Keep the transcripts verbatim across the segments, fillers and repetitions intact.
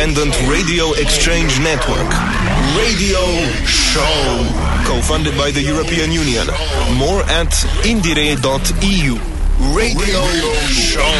independent radio exchange network. Radio Show. Co-funded by the European Union. More at indire dot e u. Radio Show.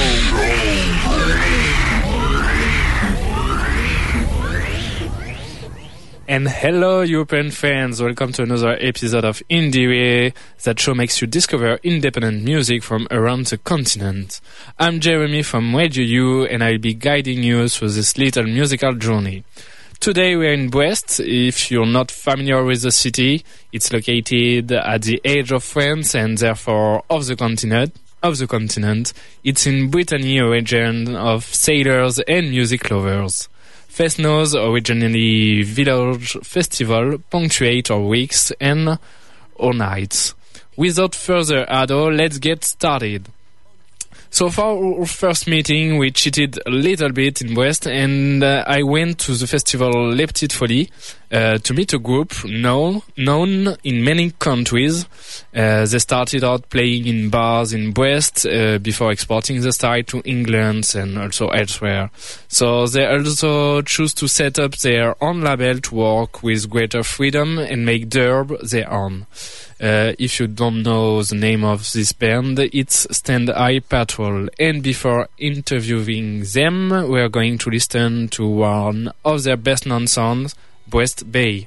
And hello, European fans. Welcome to another episode of Indire. That show makes you discover independent music from around the continent. I'm Jeremy from Radio U, and I'll be guiding you through this little musical journey. Today we're in Brest. If you're not familiar with the city, it's located at the edge of France and therefore of the continent. Of the continent, it's in Brittany, a region of sailors and music lovers. Festnoz, originally village festival, punctuate our weeks and our nights. Without further ado, let's get started. So for our first meeting, we cheated a little bit in Brest, and uh, I went to the festival Les Petites Folies uh, to meet a group known known in many countries. Uh, they started out playing in bars in Brest uh, before exporting the style to England and also elsewhere. So they also choose to set up their own label to work with greater freedom and make derb their own. Uh, if you don't know the name of this band, it's Stand Eye Patrol. And before interviewing them, we're going to listen to one of their best-known songs, Brest Bay.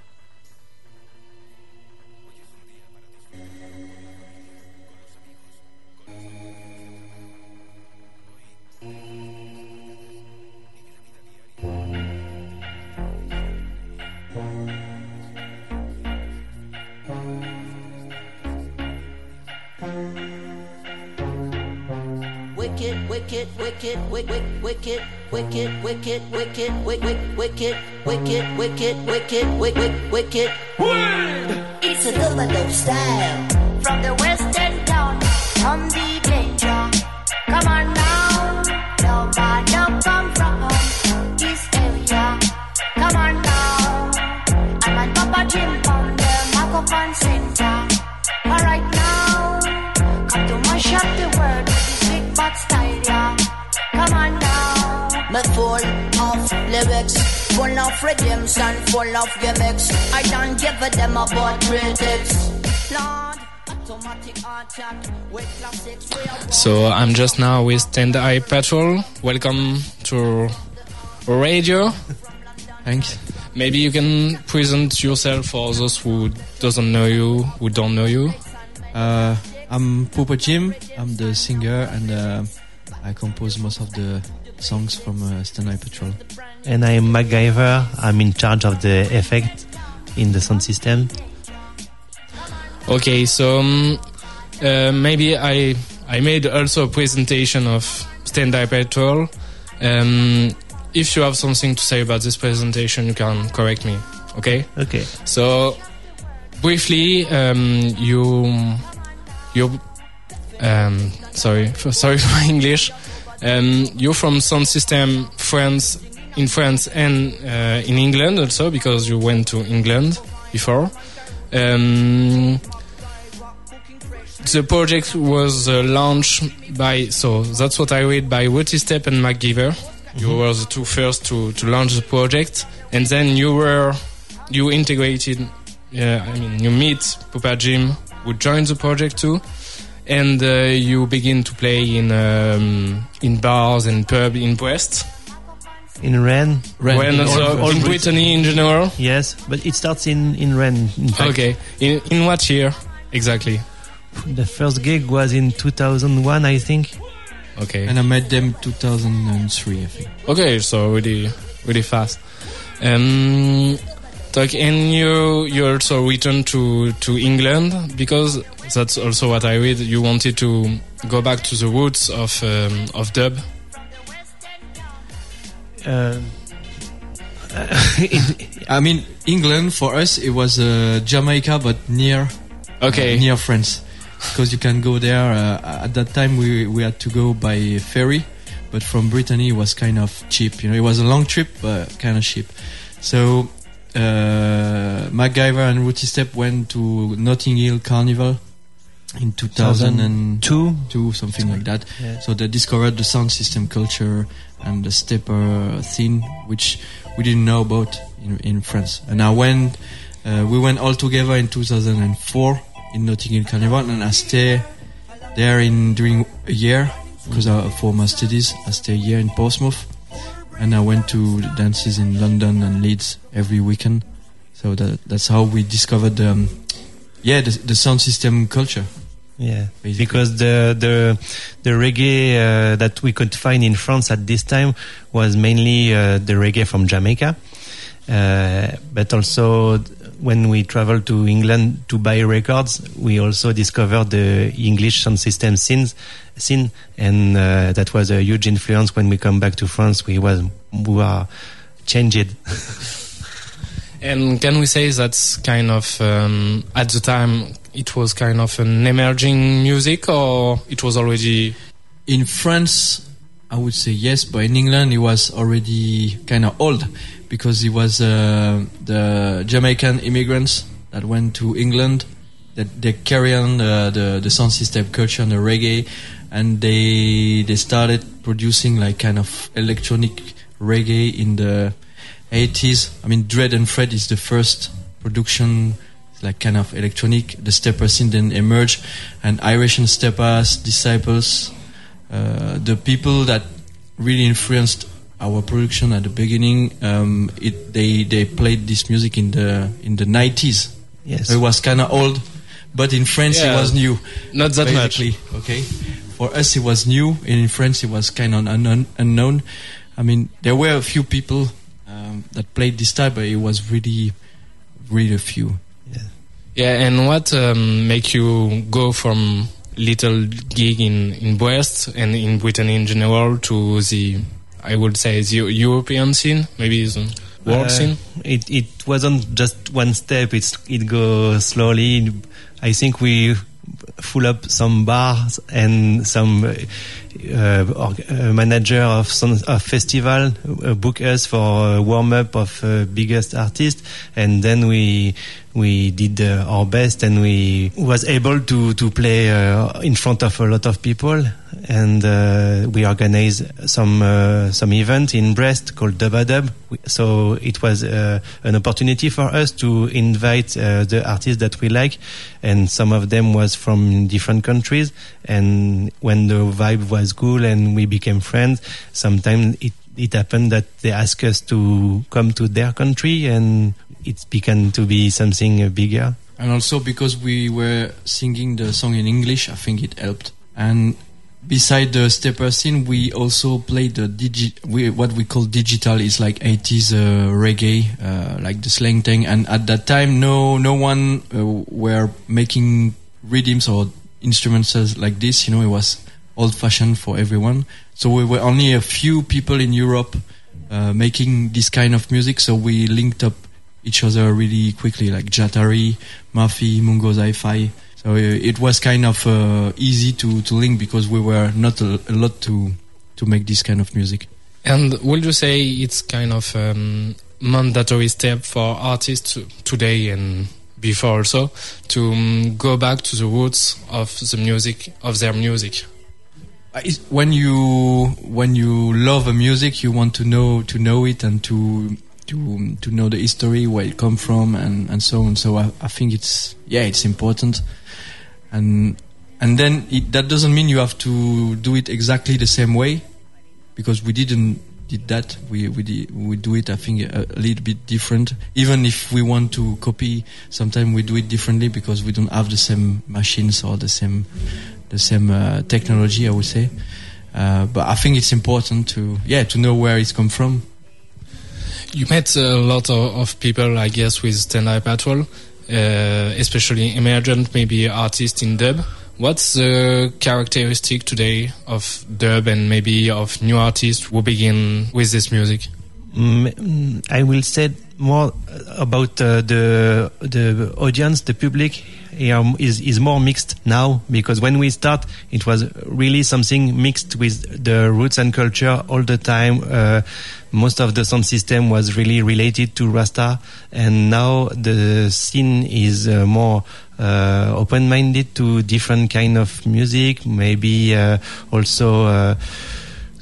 Wicked, wicked, wicked, wicked, wicked, wicked, wicked, wicked, wicked, wicked, wicked, wicked, wicked, wicked, wicked. It's a double style from the western town, from the danger. Come on now, nobody come from this area. Come on now, I'm on Papa Jim from the microphone center. All right now, come to my shop the world. But style, yeah. Come on now. Me full of lyrics, full of redemption, full of gimmicks. I don't give a damn about critics. Lord, automatic attack with classics. So I'm just now with Stand Eye Patrol. Welcome to Radio. Thanks. Maybe you can present yourself for those who doesn't know you, who don't know you. Uh, I'm Papa Jim. I'm the singer, and uh, I compose most of the songs from uh, Stand Eye Patrol. And I'm MacGyver. I'm in charge of the effect in the sound system. Okay, so um, uh, maybe I I made also a presentation of Stand Eye Patrol. Um, if you have something to say about this presentation, you can correct me. Okay. Okay. So briefly, um, you. You're, um, sorry, for, sorry for my English. Um, you're from Sound System France, in France and uh, in England also, because you went to England before. Um, the project was uh, launched by, so that's what I read, by Wooty Step and MacGyver. Mm-hmm. You were the two first to, to launch the project, and then you were you integrated. Uh, I mean, you meet Papa Jim, who joined the project too, and uh, you begin to play in um, in bars and pub in Brest. In Rennes. Rennes, Rennes also, all in Brittany in general. Yes, but it starts in in Rennes. In fact. Okay, in in what year exactly? The first gig was in two thousand one, I think. Okay, and I met them two thousand three, I think. Okay, so really really fast. Um. And you you also returned to, to England because that's also what I read. You wanted to go back to the roots of um, of dub. Uh, I mean, England for us it was uh, Jamaica, but near okay uh, near France, because you can go there. Uh, at that time, we we had to go by ferry, but from Brittany it was kind of cheap. You know, it was a long trip, but kind of cheap. So. Uh, MacGyver and Wooty Step went to Notting Hill Carnival in two thousand two, two something like that. Yeah. So they discovered the sound system culture and the stepper scene, which we didn't know about in, in France. And I went, uh, we went all together in two thousand four in Notting Hill Carnival, and I stayed there in during a year because I, for my studies. I stayed a year in Portsmouth, and I went to dances in London and Leeds every weekend. So that that's how we discovered, um, yeah, the, the sound system culture. Yeah, basically. Because the the the reggae uh, that we could find in France at this time was mainly uh, the reggae from Jamaica, uh, but also when we traveled to England to buy records, we also discovered the English sound system scene, scene and uh, that was a huge influence. When we come back to France, we was we were changed. And can we say that's kind of um, at the time it was kind of an emerging music, or it was already in France? I would say yes, but in England it was already kind of old, because it was uh, the Jamaican immigrants that went to England, that they carry on the, the the sound system culture and the reggae, and they they started producing like kind of electronic reggae in the eighties. I mean, Dread and Fred is the first production, like kind of electronic. The stepper scene then emerged, and Irish and Steppers, Disciples, uh, the people that really influenced our production at the beginning. Um, it they they played this music in the in the nineties. Yes, so it was kind of old, but in France yeah, it was new. Not that basically. much. Okay, for us it was new, and in France it was kind of unknown. unknown. I mean, there were a few people Um, that played this type, but it was really, really a few. Yeah, yeah. And what um, make you go from little gig in in Brest and in Britain in general to the, I would say, the European scene, maybe the world uh, scene? It it wasn't just one step. It's it goes slowly. I think we full up some bars and some uh, or, uh, manager of some of festival uh, book us for a warm up of uh, biggest artist, and then we we did uh, our best, and we was able to to play uh, in front of a lot of people, and uh, we organized some uh, some event in Brest called Dubadub. So it was uh, an opportunity for us to invite uh, the artists that we like, and some of them was from different countries. And when the vibe was cool and we became friends, sometimes it it happened that they asked us to come to their country, and it's began to be something bigger. And also because we were singing the song in English, I think it helped. And beside the stepper scene, we also played the digi- we, what we call digital. It's like eighties uh, reggae, uh, like the slang thing. And at that time, no no one uh, were making rhythms or instruments like this. You know, it was old-fashioned for everyone. So we were only a few people in Europe uh, making this kind of music. So we linked up each other really quickly, like Jatari, Murphy, Mungo Hi-Fi. So uh, it was kind of uh, easy to, to link, because we were not a, a lot to to make this kind of music. And would you say it's kind of um, mandatory step for artists to, today and before also to um, go back to the roots of the music, of their music? When you when you love a music, you want to know to know it and to to to know the history, where it come from, and, and so on. So I, I think it's yeah it's important, and and then it, that doesn't mean you have to do it exactly the same way, because we didn't did that. We we did, we do it I think a, a little bit different. Even if we want to copy, sometimes we do it differently because we don't have the same machines or the same. the same uh, technology, I would say. Uh, but I think it's important to, yeah, to know where it's come from. You met a lot of, of people, I guess, with Tendai Patrol, uh, especially emergent, maybe artists in dub. What's the characteristic today of dub and maybe of new artists who begin with this music? Mm, I will say more about uh, the the audience, the public. Um, is is more mixed now, because when we start, it was really something mixed with the roots and culture all the time. Uh, most of the sound system was really related to Rasta, and now the scene is uh, more uh, open-minded to different kind of music. Maybe uh, also uh,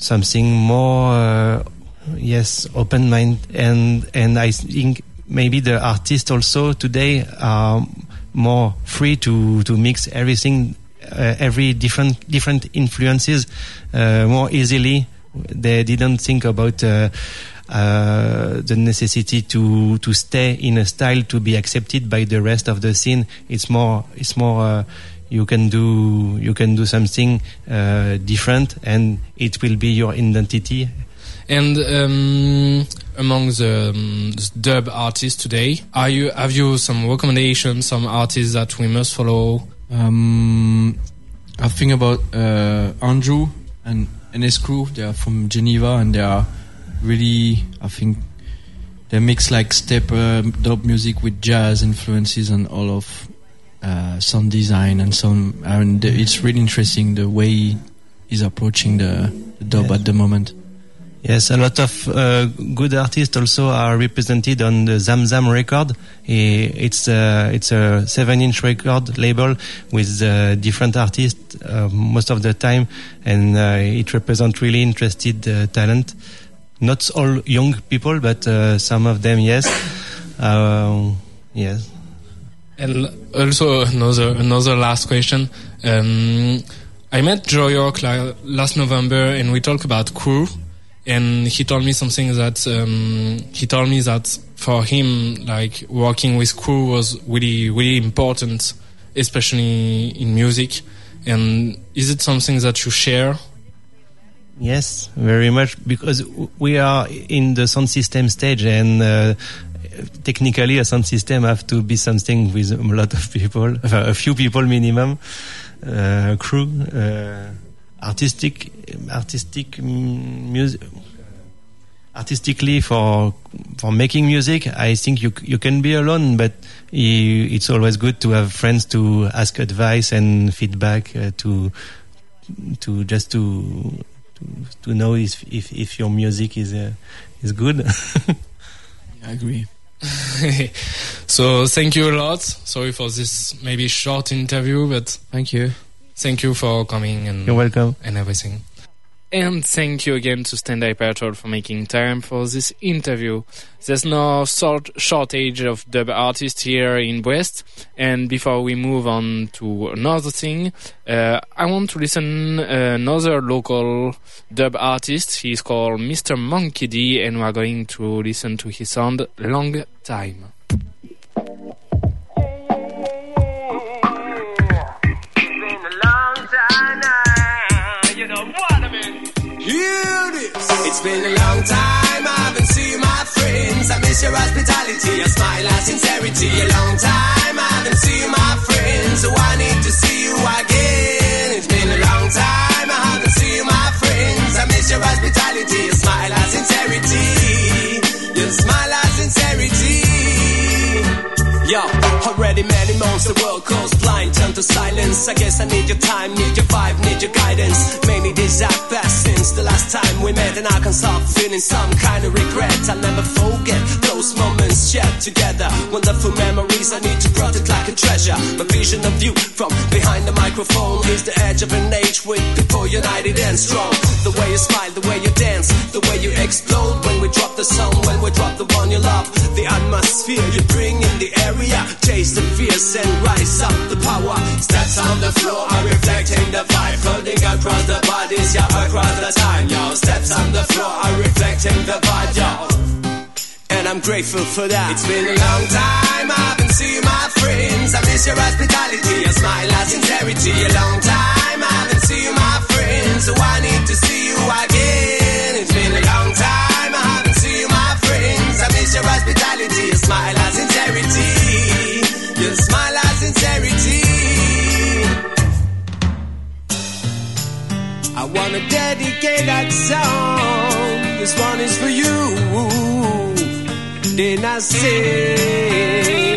something more, uh, yes, open mind, and and I think maybe the artists also today are more free to to mix everything, uh, every different different influences uh, more easily. They didn't think about uh, uh, the necessity to to stay in a style to be accepted by the rest of the scene. It's more it's more uh, you can do you can do something uh, different, and it will be your identity. And um, among the um, dub artists today, are you have you some recommendations, some artists that we must follow? Um, I think about uh, Andrew and N S Crew. They are from Geneva, and they are really, I think, they mix like step uh, dub music with jazz influences and all of uh, sound design and some. And it's really interesting the way he's approaching the, the dub yeah. at the moment. Yes, a lot of uh, good artists also are represented on the Zam Zam record. It's a, it's a seven-inch record label with uh, different artists uh, most of the time, and uh, it represents really interested uh, talent. Not all young people, but uh, some of them, yes. Uh, yes. And also another another last question. Um, I met Joe York la- last November, and we talked about Crew. And he told me something that um, he told me that for him, like working with Crew was really, really important, especially in music. And is it something that you share? Yes, very much, because we are in the sound system stage, and uh, technically a sound system have to be something with a lot of people, a few people minimum, uh, crew. Uh, Artistic, artistic music, artistically for for making music, I think you you can be alone, but you, it's always good to have friends to ask advice and feedback uh, to to just to to, to know if, if if your music is uh, is good. I agree. So thank you a lot. Sorry for this maybe short interview, but thank you. Thank you for coming and you're welcome and everything. And thank you again to Stand Eye Patrol for making time for this interview. There's no sort shortage of dub artists here in Brest. And before we move on to another thing, uh, I want to listen uh, another local dub artist. He's called Mister Monkey D, and we're going to listen to his sound Long Time. It's been a long time, I haven't seen my friends. I miss your hospitality, your smile and sincerity. A long time, I haven't seen my friends, so I need to see you again. It's been a long time, I haven't seen my friends. I miss your hospitality, your smile and sincerity. Your smile and sincerity. Yo, already many months the world goes blind, turn to silence. I guess I need your time, need your vibe, need your guidance. Many days have passed since the last time we met, and I can't stop feeling some kind of regret. I'll never forget those moments shared together. Wonderful memories I need to protect like a treasure. My vision of you from behind the microphone is the edge of an age with people united and strong. The way you smile, the way you dance, the way you explode when we drop the song, when we drop the one you love. The atmosphere you bring in the area, taste the fierce and rise up the power. Steps on the floor are reflecting the vibe, floating across the bodies, yeah, across the time, yo. Steps on the floor are reflecting the vibe, yo. And I'm grateful for that. It's been a long time, I haven't seen my friends. I miss your hospitality, your smile and sincerity. A long time, I haven't seen my friends, so I need to see you again. It's been a long time, I haven't seen my friends. I miss your hospitality, your smile and sincerity. Your smile and sincerity. I wanna dedicate that song. This one is for you. Then I say,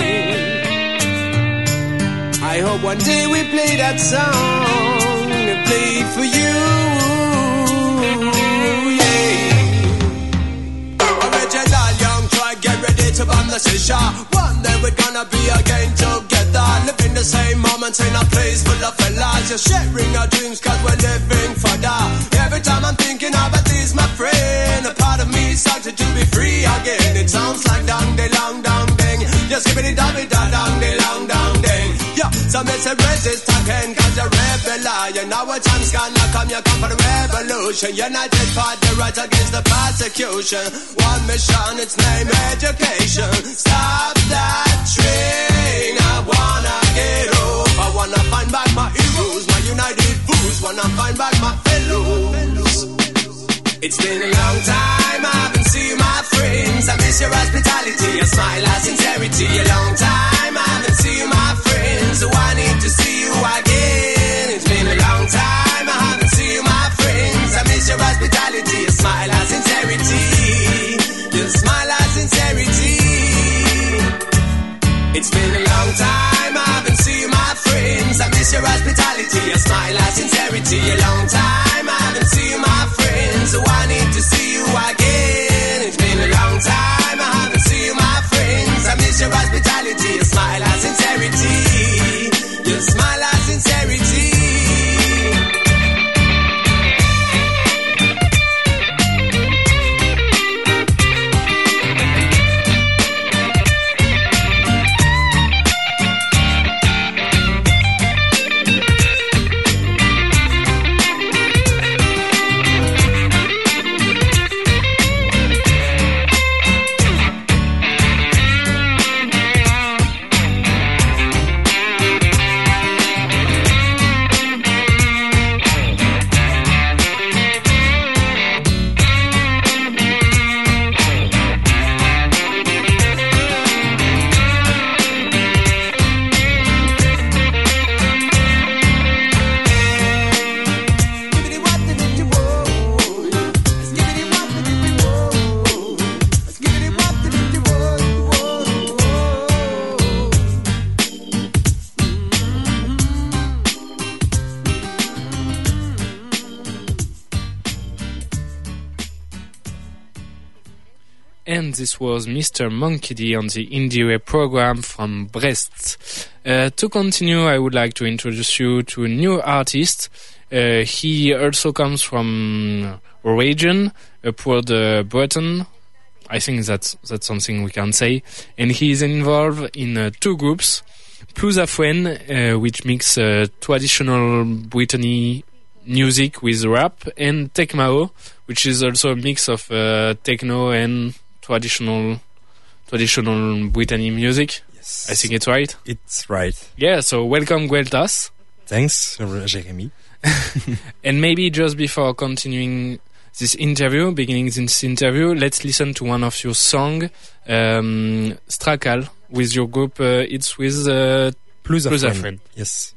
I hope one day we play that song and play it for you. Yeah. Original young, try get ready to bomb the shisha. One day we're gonna be again together, living the same moments in a place full of fellas. Just sharing our dreams 'cause we're living for that. Every time I'm thinking about the long dong ding. You skippity dobby da dong the long dong ding. Yeah, so me say resist again, cause you're rebel. You know what time's gonna come, you come for the revolution. United for the right against the persecution. One mission, its name education. Stop that train, I wanna get off. I wanna find back my heroes, my united fools. Wanna find back my fellows. It's been a long time, I haven't seen my friends. I miss your hospitality, your smile, your sincerity. A long time, I haven't seen my friends. So I need to see you again. It's been a long time, I haven't seen my friends. I miss your hospitality, your smile, your sincerity. Your smile, your sincerity. It's been a long time, I haven't seen my friends. I miss your hospitality, your smile, your sincerity. A long time, I haven't seen my friends. So I need to see you again. It's been a long time, I haven't seen my friends. I miss your hospitality, your smile, your sincerity. Your smile, your sincerity. And this was Mister Monkey D on the Indie program from Brest. Uh, to continue, I would like to introduce you to a new artist. Uh, he also comes from a region, upward uh, Breton. I think that's that's something we can say. And he is involved in uh, two groups. Plus Afwen, uh, which mix uh, traditional Brittany music with rap, and Tekmao, which is also a mix of uh, techno and traditional traditional Brittany music. Yes. I think it's right. It's right. Yeah, so welcome Gueltas. Thanks, Jeremy. And maybe just before continuing this interview, beginning this interview, let's listen to one of your songs, um, Strakal, with your group. Uh, it's with uh, Plus Afwen. Yes.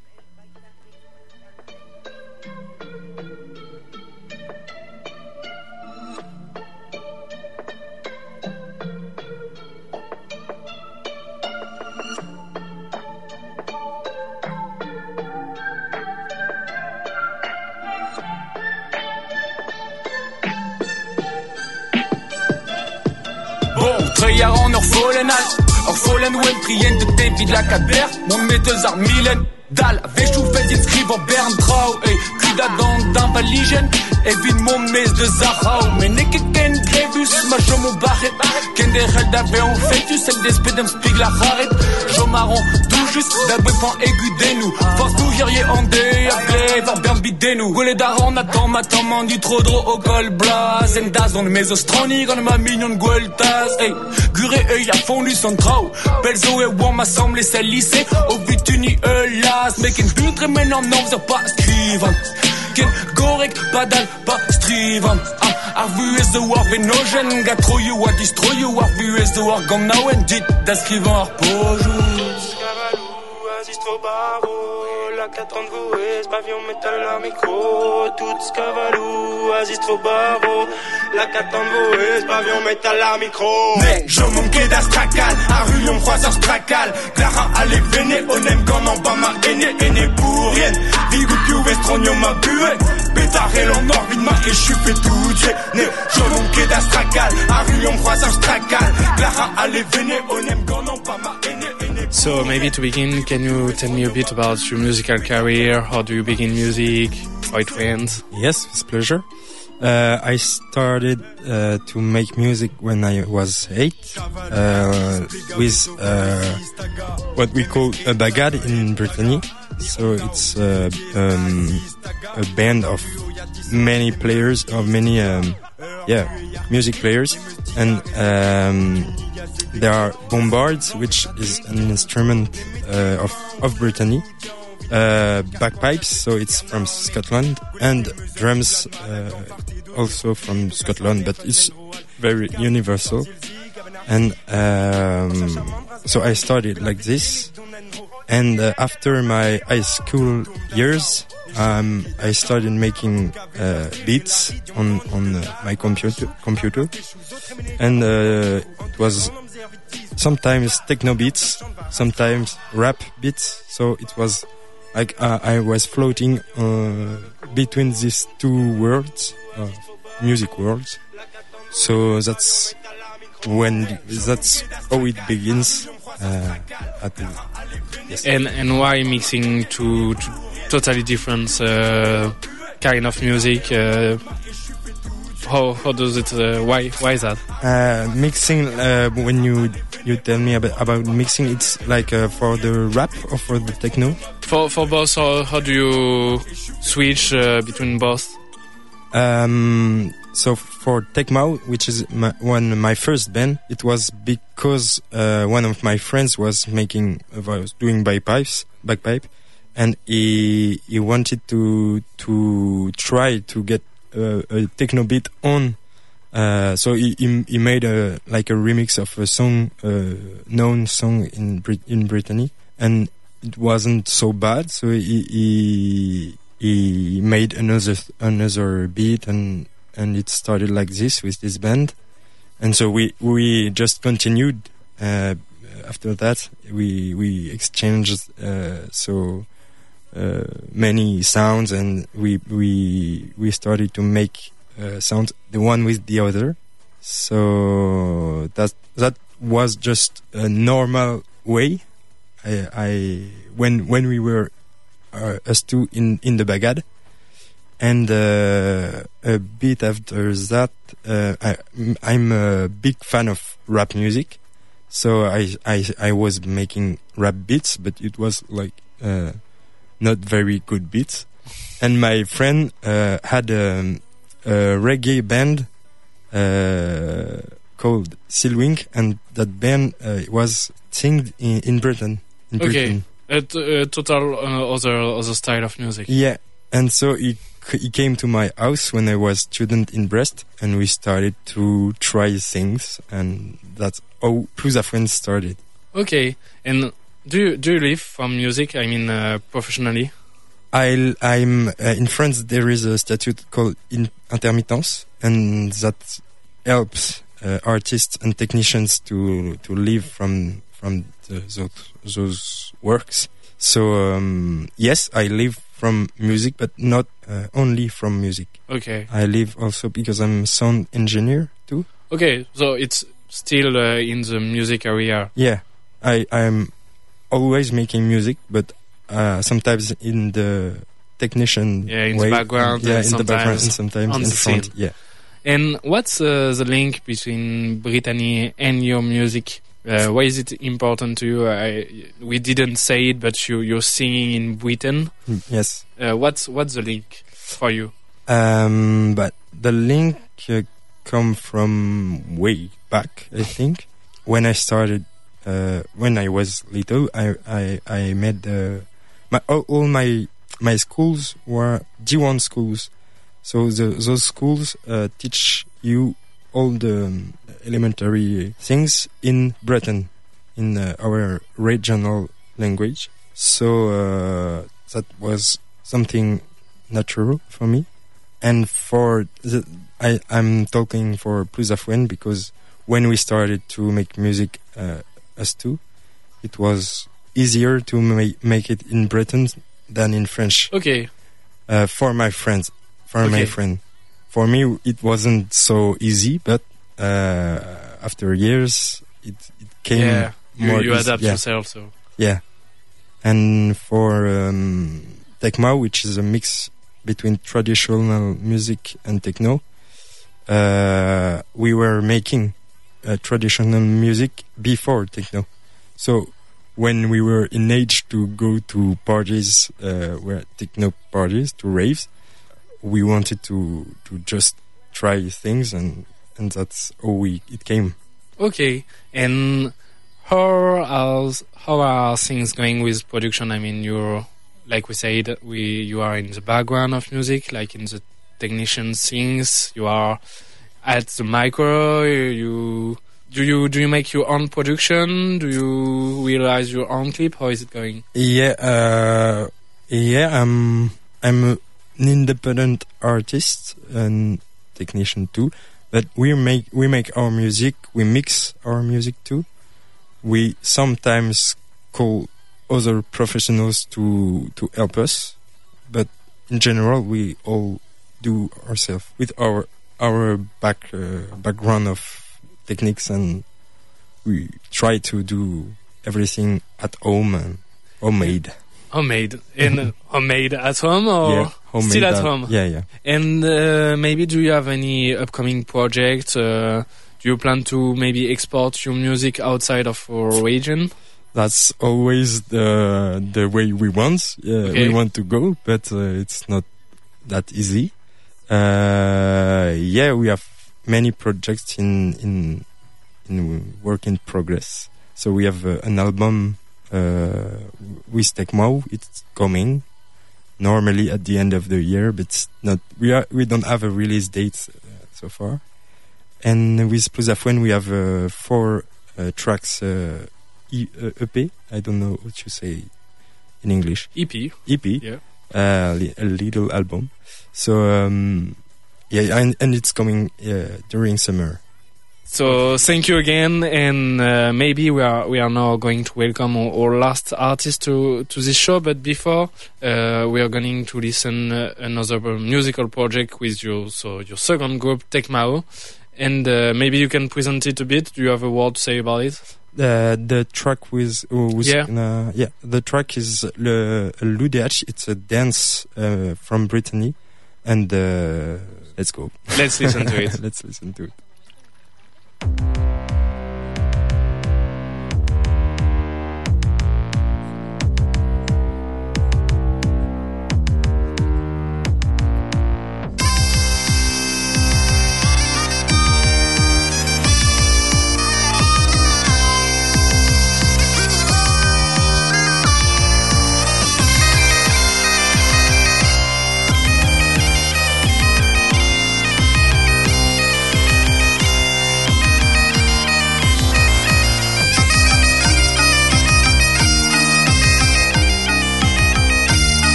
Tröjar on Orfolenal Orfolen Wen Prien de David Lacader Mon metteuse ar Milen Dal Vechu Vezin Skrivo Bern Trau Ey Kuda Dan Dan Valigen Evin Mon Mes de Zahau Meneke Ken Grevus Ma Jomo Barret Ken de Relda Veon Fetus El Despedem Spigla Haret Jomaron Doujus Dabwe Pan Aigu Denou Force nous Yerier Andé Agle Var Bern Bidenou Gole Daron Attends Matan Mandi Trodro Au Gol Blaz Endaz On Mesostroni On Ma Mignon Gueltas Ey Gure Ey A Fondu Santrau Belzo E Wam Assemblé Celle Lycée Au Vituni Elas Meken Buntre Menan Non Vzer Pas Skrivan Ken Gorek Badal Pas Strivan Ar vuez de war Venogen Gatroyu A Distroyu Ar vuez de war Gamnauen Dit Da Skrivan Ar Pojus Cavalou Azistro Baro La quatre voez Pavion Metal Ar Micro Tout Cavalou Azistro Baro La quatre voez Pavion Metal Ar Micro Mais je manquais d'Astrakal Arrulion Croiseur Strakal Clara allez véné Onem Ganan Bama Ene Ene pour rien Vigu Piu Vestronio Ma Bue Pétaré l'en Orvin et je suis fait tout Dieu Né je manquais d'Astrakal Arrulion Croiseur Strakal Clara allez véné Onem Ganan Bama Ene Ene. So maybe to begin, can you tell me a bit about your musical career? How do you begin music? How it went? Yes, with pleasure. Uh, I started uh, to make music when I was eight uh, with uh, what we call a bagad in Brittany. So it's uh, um, a band of many players, of many um, yeah music players, and um, there are bombards, which is an instrument uh, of of Brittany. Uh, bagpipes, so it's from Scotland, and drums uh, also from Scotland, but it's very universal. And um, so I started like this, and uh, after my high school years, um, I started making uh, beats on on uh, my computer computer, and uh, it was sometimes techno beats, sometimes rap beats. So it was like uh, I was floating uh, between these two worlds, uh, music worlds. So that's when that's how it begins. Uh, at the, yes. And and why mixing two, two totally different uh, kind of music? Uh, how how does it? Uh, why why is that? Uh, mixing uh, when you you tell me about, about mixing, it's like uh, for the rap or for the techno? For for both, how, how do you switch uh, between both? Um, so for Tecmo, which is my, one my first band, it was because uh, one of my friends was making uh, was doing bagpipes, bagpipe, and he he wanted to to try to get uh, a techno beat on. Uh, so he, he he made a like a remix of a song, uh, known song in Brit- in Brittany, and it wasn't so bad. So he he, he made another another beat, and and it started like this with this band, and so we we just continued. Uh, after that, we we exchanged uh, so uh, many sounds, and we we we started to make. Uh, sounds the one with the other, so that that was just a normal way. I, I when when we were uh, us two in in the bagad, and uh, a bit after that, uh, I, I'm a big fan of rap music, so I I I was making rap beats, but it was like uh, not very good beats, and my friend uh, had a. Um, a reggae band uh, called Silwink, and that band uh, was singed in, in Britain. In okay, Britain. a, t- a total uh, other other style of music. Yeah, and so he he came to my house when I was student in Brest, and we started to try things, and that's how Plus à Friends started. Okay, and do you do you live from music? I mean, uh, professionally. I, I'm uh, in France. There is a statute called in- intermittence, and that helps uh, artists and technicians to to live from from the, those those works. So um, yes, I live from music, but not uh, only from music. Okay. I live also because I'm a sound engineer too. Okay, so it's still uh, in the music area. Yeah, I I'm always making music, but. Uh, sometimes in the technician yeah, in way. the background, yeah, and in the background, and sometimes sometimes on in the front. scene. Yeah. And what's uh, the link between Brittany and your music? Uh, why is it important to you? I, we didn't say it, but you you're singing in Britain. Mm, yes. Uh, what's what's the link for you? Um, but the link uh, come from way back. I think when I started, uh, when I was little, I I I made the. My, all, all my my schools were G one schools, so the, those schools uh, teach you all the um, elementary things in Breton, in uh, our regional language. So uh, that was something natural for me, and for the, I I'm talking for Plus à Friends because when we started to make music, uh, us two, it was. Easier to ma- make it in Britain than in French. Okay. Uh, for my friends, for okay. my friend, for me it wasn't so easy, but uh, after years it, it came yeah. more. You, you easy. adapt yeah. yourself, so yeah. And for um, Tecmo, which is a mix between traditional music and techno, uh, we were making uh, traditional music before techno. So when we were in age to go to parties, uh, where techno parties, to raves, we wanted to to just try things, and and that's how we it came. Okay, and how are how are things going with production? I mean, you're like we said, we you are in the background of music, like in the technician things. You are at the micro. You do you do you make your own production? Do you realize your own clip? How is it going? Yeah, uh, yeah. I'm I'm an independent artist and technician too. But we make we make our music. We mix our music too. We sometimes call other professionals to to help us, but in general, we all do ourselves with our our back uh, background of techniques, and we try to do everything at home and homemade. Homemade in homemade at home or yeah, homemade still at, at home? Yeah, yeah. And uh, maybe do you have any upcoming projects? Uh, do you plan to maybe export your music outside of our region? That's always the the way we want. Uh, Okay. We want to go, but uh, it's not that easy. Uh, yeah, we have many projects in in in work in progress. So we have uh, an album uh, with Tecmo. It's coming normally at the end of the year, but it's not. We are we don't have a release date uh, so far. And with Plus Afuen, we have uh, four uh, tracks. Uh, E- uh, E P. I don't know what you say in English. E P. E P. Yeah. Uh, li- a little album. So um, yeah, and, and it's coming uh, during summer. So thank you again, and uh, maybe we are we are now going to welcome our, our last artist to to this show. But before, uh, we are going to listen uh, another musical project with you. So your second group, Tecmao, and uh, maybe you can present it a bit. Do you have a word to say about it? Uh, the track with, with Yeah. uh, yeah, the track is Le L'Udh. It's a dance uh, from Brittany, and uh, let's go. Let's listen to it. Let's listen to it. Thank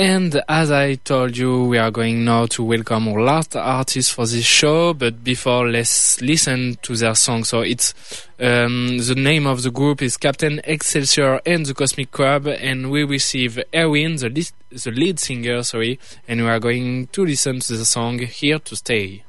And as I told you, we are going now to welcome our last artist for this show. But before, let's listen to their song. So it's um, the name of the group is Captain Excelsior and the Cosmic Crab, and we receive Erwin, the lead, the lead singer, sorry, and we are going to listen to the song Here to Stay.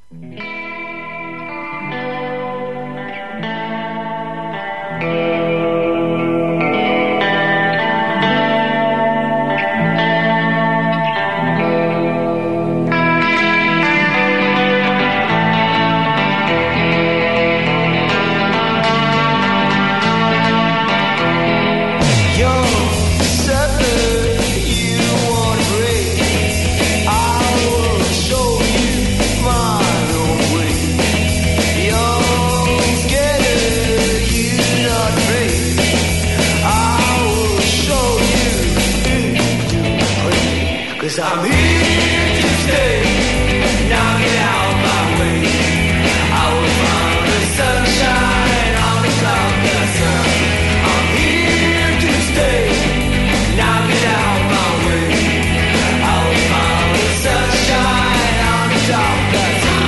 I'm here to stay, now get out my way. I will find the sunshine on the cloudless sun. I'm here to stay, now get out my way. I will find the sunshine on the cloudless sun.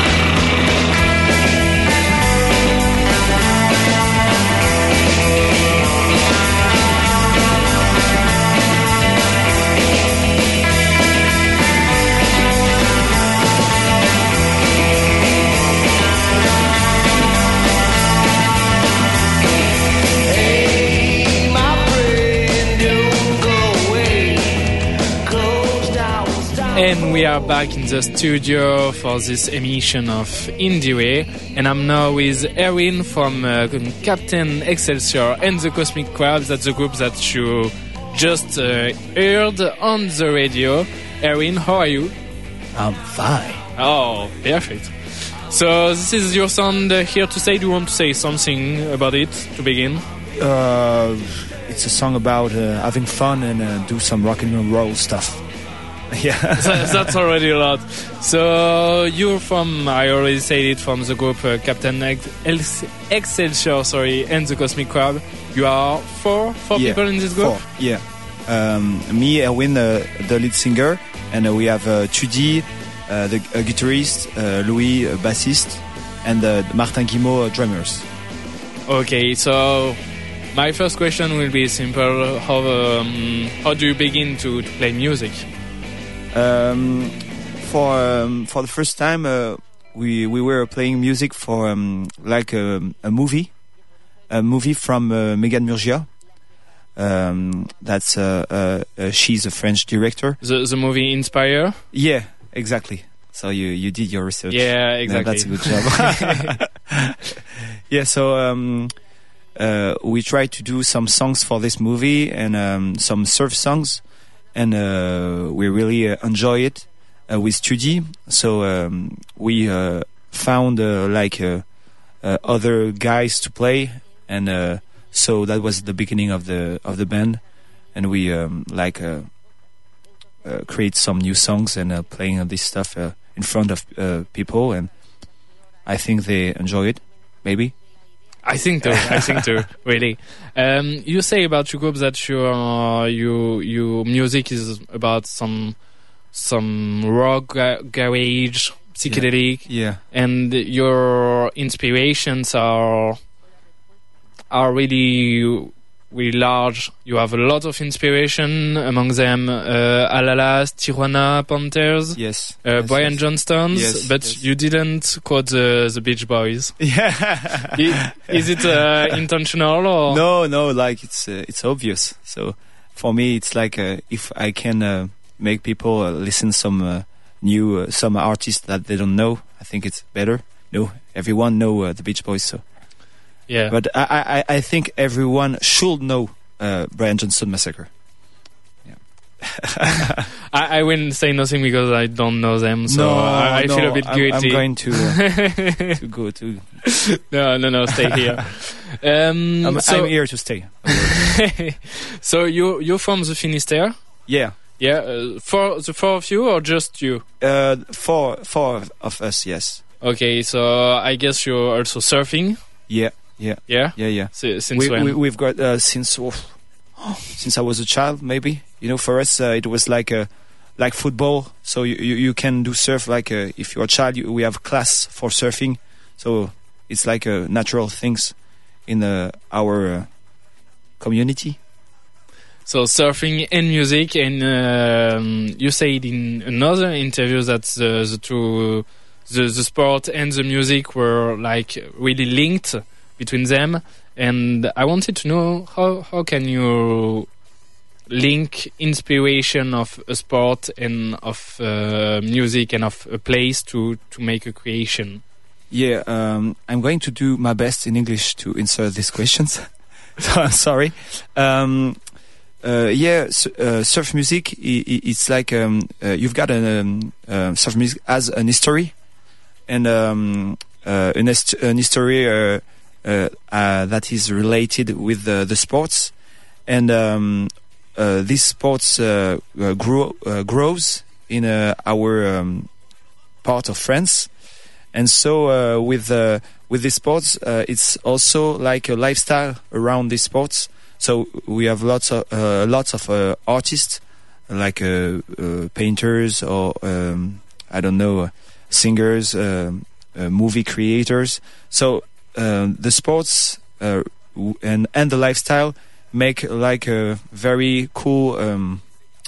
And we are back in the studio for this emission of Indie, and I'm now with Erwin from uh, Captain Excelsior and the Cosmic Crabs. That's the group that you just uh, heard on the radio. Erwin, how are you? I'm fine. Oh, perfect. So this is your sound uh, Here to Stay. Do you want to say something about it to begin? Uh, it's a song about uh, having fun and uh, do some rock and roll stuff. Yeah, that's already a lot. So you're from, I already said it, from the group uh, Captain Ex- Excelsior, sorry, and the Cosmic Crab. You are four, four yeah, people in this group. Four. Yeah, um, me, Erwin, uh, the lead singer, and uh, we have uh, Tudy, uh, the uh, guitarist, uh, Louis, uh, bassist, and uh, Martin Guimau, uh, drummers. Okay, so my first question will be simple. How um, how do you begin to, to play music? Um, for um, for the first time, uh, we we were playing music for um, like a, a movie, a movie from uh, Megan Murgia. Um, that's uh, uh, uh, she's a French director. The the movie Inspire. Yeah, exactly. So you you did your research. Yeah, exactly. No, that's a good job. Yeah. So um, uh, we tried to do some songs for this movie and um, some surf songs. And uh, we really uh, enjoy it uh, with Tudy. So um, we uh, found uh, like uh, uh, other guys to play, and uh, so that was the beginning of the of the band. And we um, like uh, uh, create some new songs and uh, playing this stuff uh, in front of uh, people. And I think they enjoy it. Maybe. I think too. I think too. Really. Um, you say about your group that your uh, you your music is about some some rock, ga- garage, psychedelic, yeah. yeah, and your inspirations are are really really large. You have a lot of inspiration, among them uh, Alalas, Tijuana Panthers, yes, uh, yes Brian yes. Johnstone's, yes, but yes. you didn't quote the, the Beach Boys. Yeah, is, is it uh, intentional or no? No, like it's uh, it's obvious. So for me, it's like uh, if I can uh, make people uh, listen some uh, new uh, some artists that they don't know, I think it's better. No, everyone know uh, the Beach Boys, so. Yeah, but I, I, I think everyone should know uh, Brian Johnstone Massacre. Yeah. I, I wouldn't say nothing because I don't know them, so no, I, I no, feel a bit guilty. I'm, I'm going to uh, to go to. No, no, no, stay here. Um, I'm, so, I'm here to stay. So you you're from the Finisterre? Yeah. Yeah, uh, for the four of you or just you? Uh, four, four of us, yes. Okay, so I guess you're also surfing. Yeah. Yeah, yeah, yeah, yeah. S- since we, when? We, we've got uh, since oh, since I was a child. Maybe you know, for us uh, it was like a like football. So you you, you can do surf like uh, if you're a child. You, we have class for surfing, so it's like a uh, natural things in uh, our uh, community. So surfing and music, and um, you said in another interview that the, the two, the, the sport and the music were like really linked between them. And I wanted to know how how can you link inspiration of a sport and of uh, music and of a place to to make a creation. Yeah, um, I'm going to do my best in English to answer these questions. So I'm sorry. Um, Uh, yeah, uh, surf music. It's like um, uh, you've got a um, uh, surf music as an history, and um, uh, an, hist- an history uh, uh, uh, that is related with the, the sports, and um, uh, these sports uh, uh, grow uh, grows in uh, our um, part of France, and so uh, with uh, with these sports, uh, it's also like a lifestyle around these sports. So we have lots of uh, lots of uh, artists, like uh, uh, painters or um, I don't know, uh, singers, uh, uh, movie creators. So uh, the sports uh, and and the lifestyle make like a very cool. Um,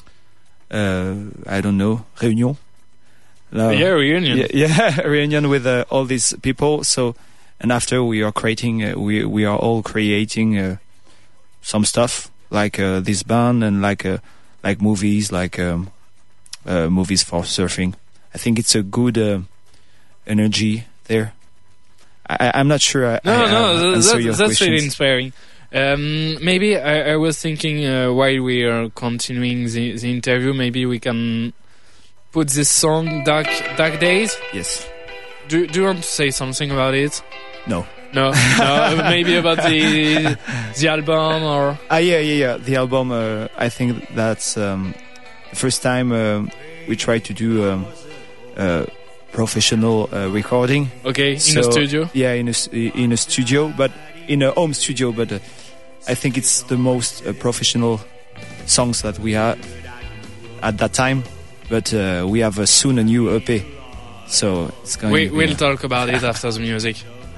uh, I don't know, réunion. Uh, yeah, reunion. Yeah, yeah reunion with uh, all these people. So and after we are creating, uh, we we are all creating. Uh, some stuff like uh, this band and like uh, like movies like um, uh, movies for surfing. I think it's a good uh, energy there. I, I'm not sure I, no I, no I that's, your that's questions. really inspiring. Um, maybe I, I was thinking uh, while we are continuing the, the interview, maybe we can put this song Dark Dark Days. Yes. Do, do you want to say something about it? No. No, no, maybe about the the album or ah yeah yeah yeah the album. Uh, I think that's um, the first time uh, we try to do um, uh, professional uh, recording. Okay, in so, a studio. Yeah, in a in a studio, but in a home studio. But uh, I think it's the most uh, professional songs that we had at that time. But uh, we have uh, soon a new E P, so it's going. We, to be, we'll uh, talk about it after the music.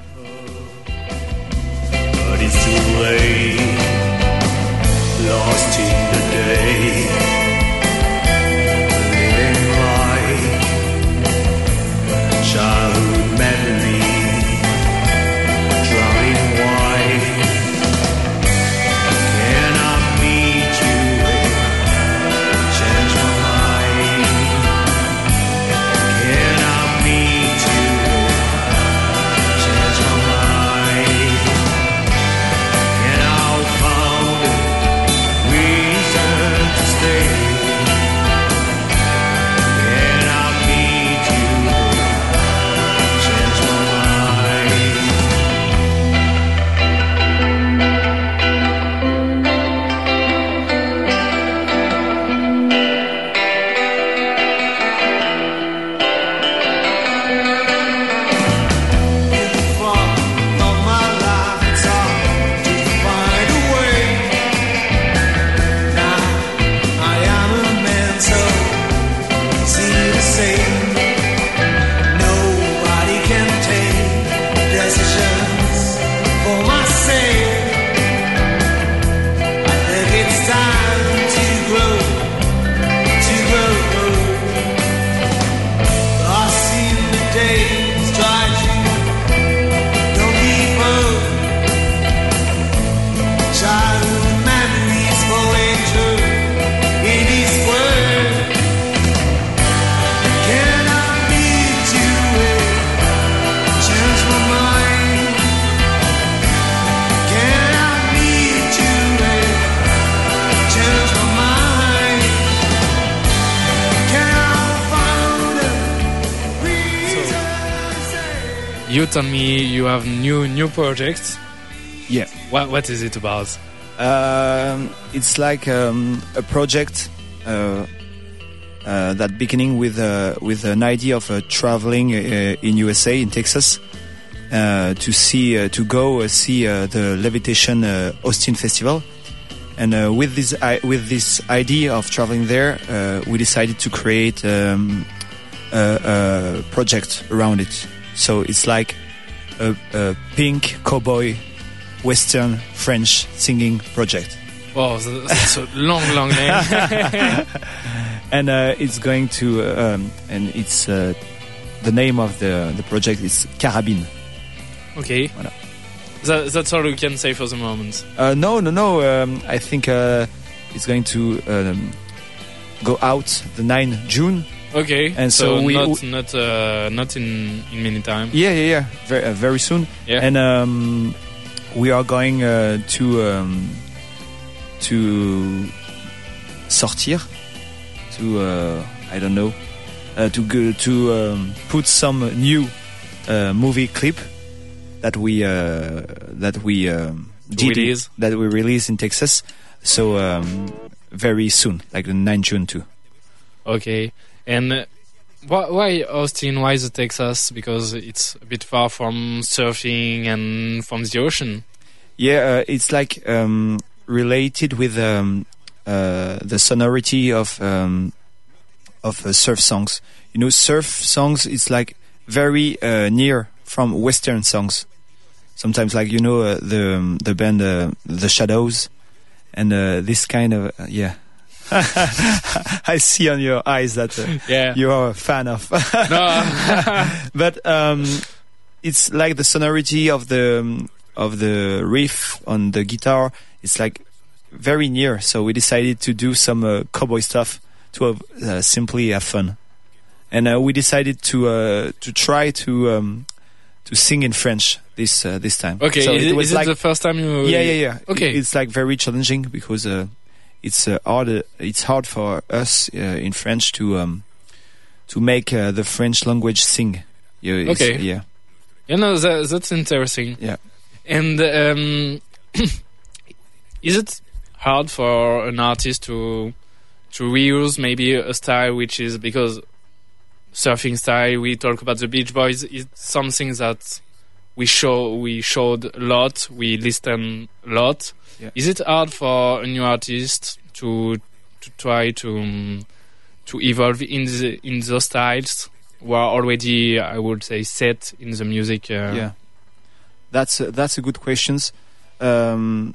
It's too late, lost in the day, living life, childhood memory, drowning white. Can I meet you and change my mind? Can I meet you and change my mind? You told me you have new new projects. Yeah. What what is it about? Um, it's like um, a project uh, uh, that beginning with uh, with an idea of uh, traveling uh, in U S A, in Texas, uh, to see uh, to go uh, see uh, the Levitation uh, Austin Festival, And uh, with this I, with this idea of traveling there, uh, we decided to create um, a, a project around it. So it's like a, a pink cowboy, Western French singing project. Wow, that's a long, long name. And uh, it's going to um, and it's uh, the name of the the project is Carabine. Okay. Voilà. That, that's all we can say for the moment. Uh, no, no, no. Um, I think uh, it's going to um, go out the ninth of June. Okay. And so, so we not w- not uh, not in in many time. Yeah, yeah, yeah. Very, uh, very soon. Yeah. And um, we are going uh, to um, to sortir to uh, I don't know uh, to go to um, put some new uh, movie clip that we uh, that we um, did Release. that we release in Texas. So um, very soon, like the ninth of June too. Okay. And uh, why, why Austin? Why the Texas? Because it's a bit far from surfing and from the ocean. Yeah, uh, it's like um, related with um, uh, the sonority of um, of uh, surf songs. You know, surf songs is like very uh, near from Western songs. Sometimes, like you know, uh, the um, the band uh, The Shadows, and uh, this kind of uh, yeah. I see on your eyes that uh, Yeah. you are a fan of. No. But um, it's like the sonority of the um, of the riff on the guitar. It's like very near. So we decided to do some uh, cowboy stuff to have, uh, simply have fun, and uh, we decided to uh, to try to um, to sing in French this uh, this time. Okay. So is it, was is like, it the first time you? yeah, yeah, yeah. Okay. It- it's like very challenging because uh, it's uh, hard. Uh, it's hard for us uh, in French to um, to make uh, the French language sing. Yeah, it's- Okay. Yeah. You know, that, that's interesting. Yeah. And um, is it hard for an artist to to reuse maybe a style which is, because surfing style, we talk about the Beach Boys, is something that we show we showed a lot, we listen a lot. Yeah. Is it hard for a new artist to to try to um, to evolve in the in those styles who are already, I would say, set in the music? Uh, Yeah, that's a, that's a good question. Um,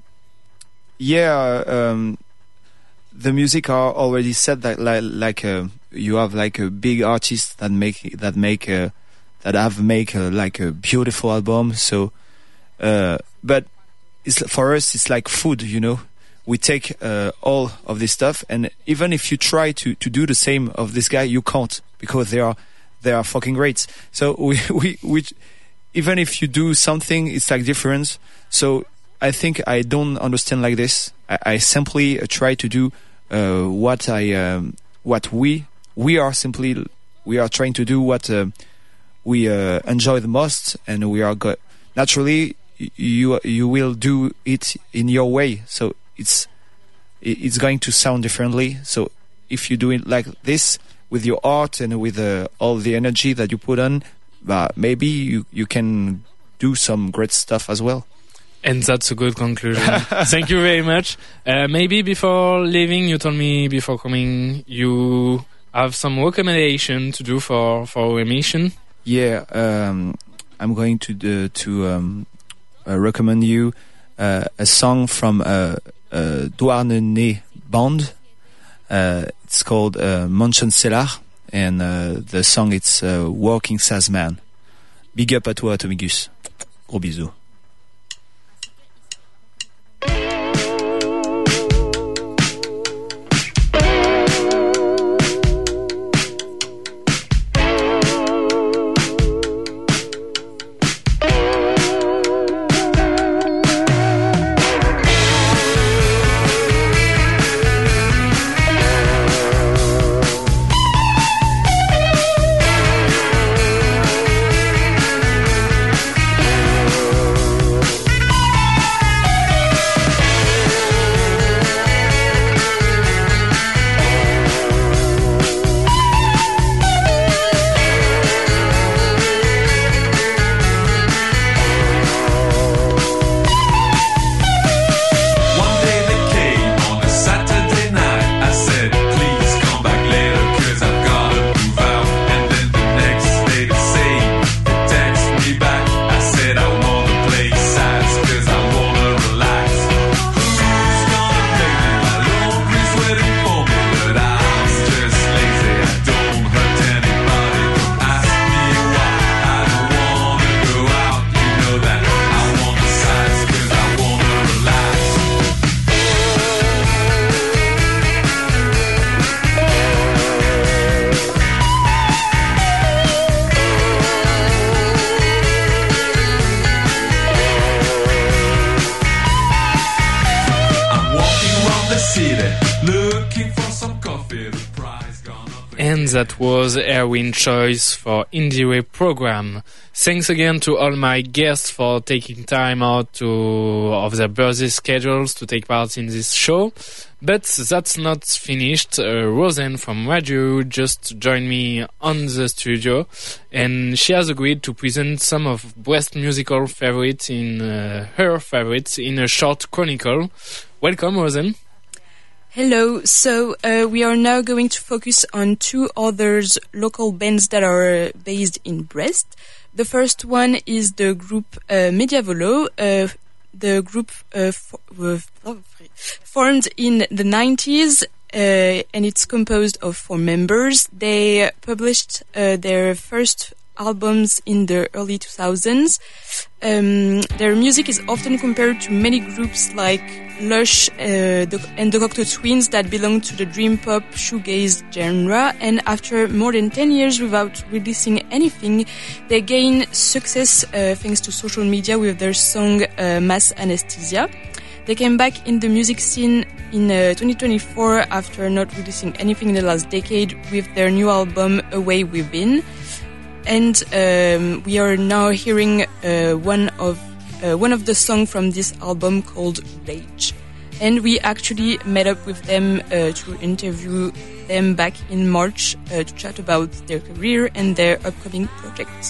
yeah, um, the music are already set that like like uh, you have like a big artist that make that make uh, that have make uh, like a beautiful album. So, uh, but it's for us it's like food, you know. We take uh, all of this stuff, and even if you try to to do the same of this guy, you can't, because they are they are fucking great. So we we we even if you do something, it's like different. So I think I don't understand like this. I, I simply uh, try to do uh, what I um, what we we are simply we are trying to do what uh, we uh, enjoy the most, and we are go- naturally y- you you will do it in your way. So it's it's going to sound differently. So if you do it like this with your art and with uh, all the energy that you put on, uh, maybe you you can do some great stuff as well. And that's a good conclusion. Thank you very much. Uh, maybe before leaving, you told me before coming you have some recommendation to do for for our emission. Yeah, um, I'm going to do, to um, uh, recommend you uh, a song from uh, uh, Douarnenez band. Uh, it's called uh, Mansion Cellar, and uh, the song it's uh, Walking Salesman. Big up à toi, Atomigus. Gros bisous. Thank And that was Erwin Choice for Indie program. Thanks again to all my guests for taking time out to of their busy schedules to take part in this show. But that's not finished. Uh, Rosen from Radio just joined me on the studio, and she has agreed to present some of Brest musical favorites in uh, her favorites in a short chronicle. Welcome, Rosen. Hello. So uh, we are now going to focus on two other local bands that are based in Brest. The first one is the group uh, Mediavolo. Uh, the group uh, for, uh, formed in the nineties, uh, and it's composed of four members. They published uh, their first albums in the early two thousands. Um, their music is often compared to many groups like Lush uh, the, and the Cocteau Twins that belong to the dream pop shoegaze genre, and after more than ten years without releasing anything, they gain success uh, thanks to social media with their song uh, Mass Anesthesia. They came back in the music scene in uh, twenty twenty-four after not releasing anything in the last decade with their new album Away Within. And um, we are now hearing uh, one of uh, one of the songs from this album called Rage. And we actually met up with them uh, to interview them back in March uh, to chat about their career and their upcoming projects.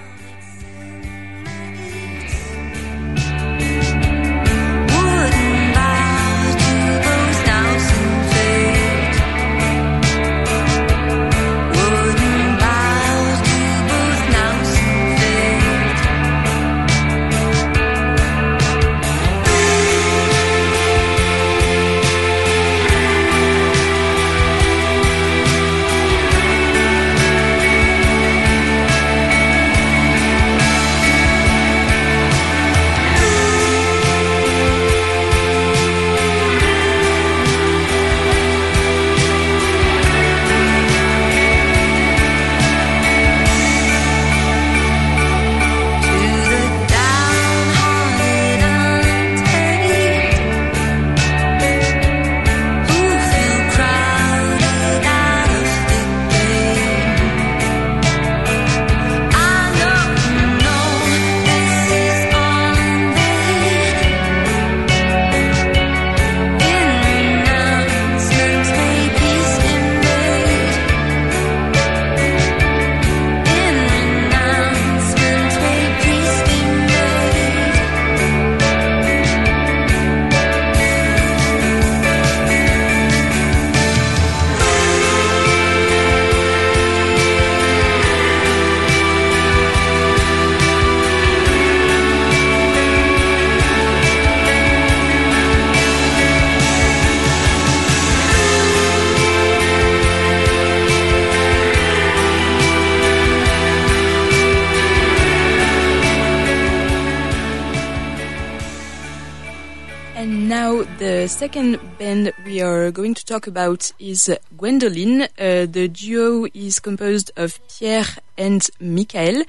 The second band we are going to talk about is Gwendoline. Uh, the duo is composed of Pierre and Michael.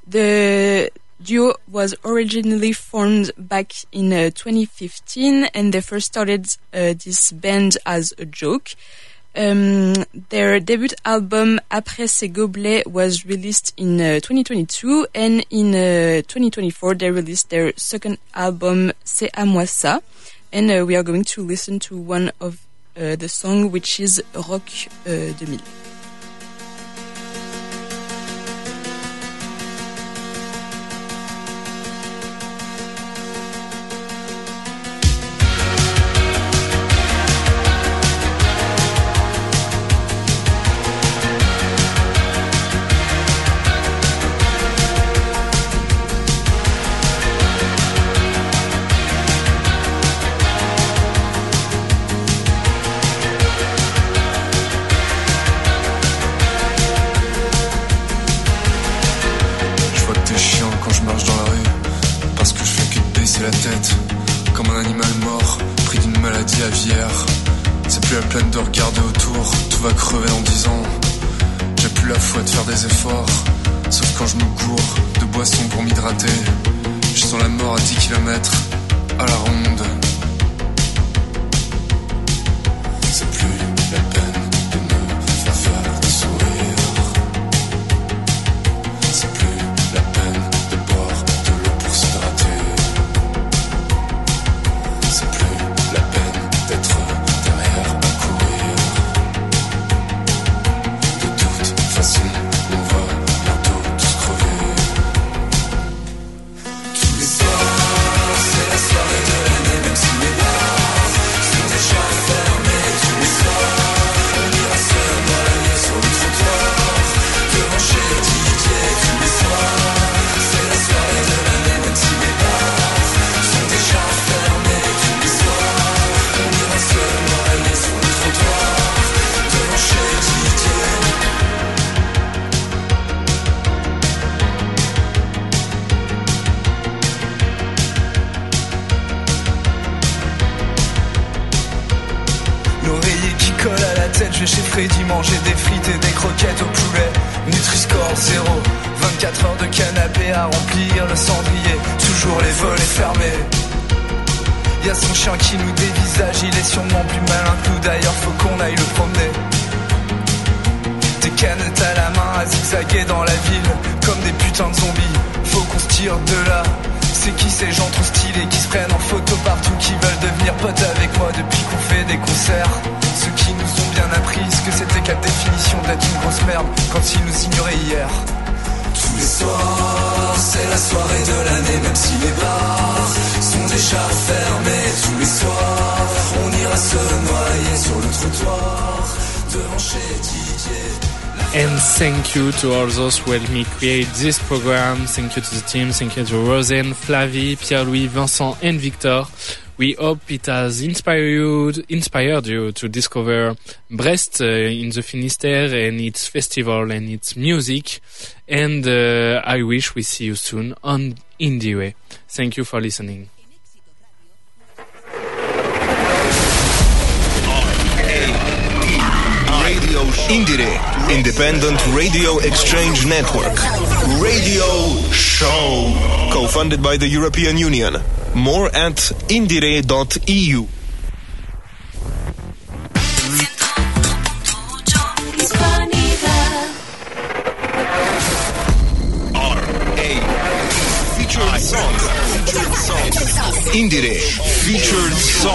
The duo was originally formed back in uh, twenty fifteen, and they first started uh, this band as a joke. Um, their debut album Après ces gobelets was released in uh, twenty twenty-two, and in uh, twenty twenty-four they released their second album C'est à moi ça. And uh, we are going to listen to one of uh, the song, which is Rock uh, two thousand. C'est plus la peine de me faire faire des sourires. Je vais chez Freddy manger des frites et des croquettes au poulet. Nutri-Score zéro, vingt-quatre heures de canapé à remplir le cendrier. Toujours les volets fermés. Y'a son chien qui nous dévisage, il est sûrement plus malin que nous. D'ailleurs faut qu'on aille le promener. Des canettes à la main à zigzaguer dans la ville comme des putains de zombies. Faut qu'on se tire de là. C'est qui ces gens trop stylés qui se prennent en photo partout, qui veulent devenir potes avec moi depuis qu'on fait des concerts? Ceux qui nous ont bien appris ce que c'était qu'à définition d'être une grosse merde quand ils nous ignoraient hier. Tous les soirs, c'est la soirée de l'année, même si les bars sont déjà fermés. Tous les soirs, on ira se noyer sur le trottoir devant chez Didier. And thank you to all those who helped me create this program. Thank you to the team. Thank you to Rosen, Flavie, Pierre-Louis, Vincent, and Victor. We hope it has inspired you, inspired you to discover Brest uh, in the Finistère and its festival and its music. And uh, I wish we see you soon on Indie. Thank you for listening. Radio Indire, Independent Radio Exchange Network. Radio Show, co-funded by the European Union. More at indire dot e u. R A Featured song. Featured song. Indire Featured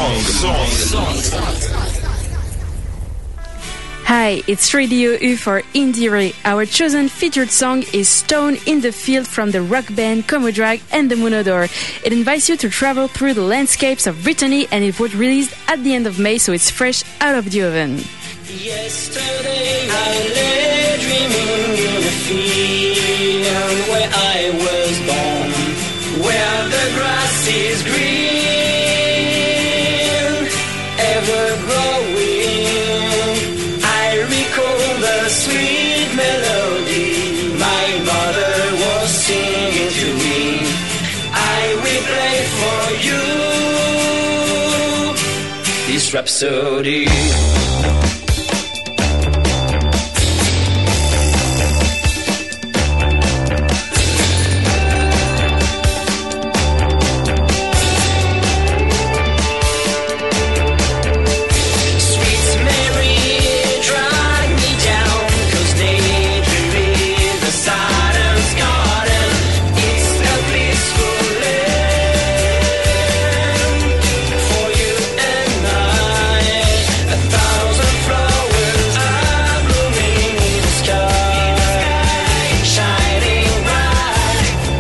song. Hi, it's Radio U for Indire. Our chosen featured song is Stone in the Field from the rock band Como Drag and the Monodore. It invites you to travel through the landscapes of Brittany, and it was released at the end of May, so it's fresh out of the oven. Yesterday I lay dreaming in a field where I was born, where the grass is green, ever growing. The sweet melody my mother was singing to me. I will play for you this rhapsody.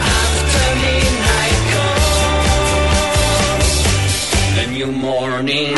Morning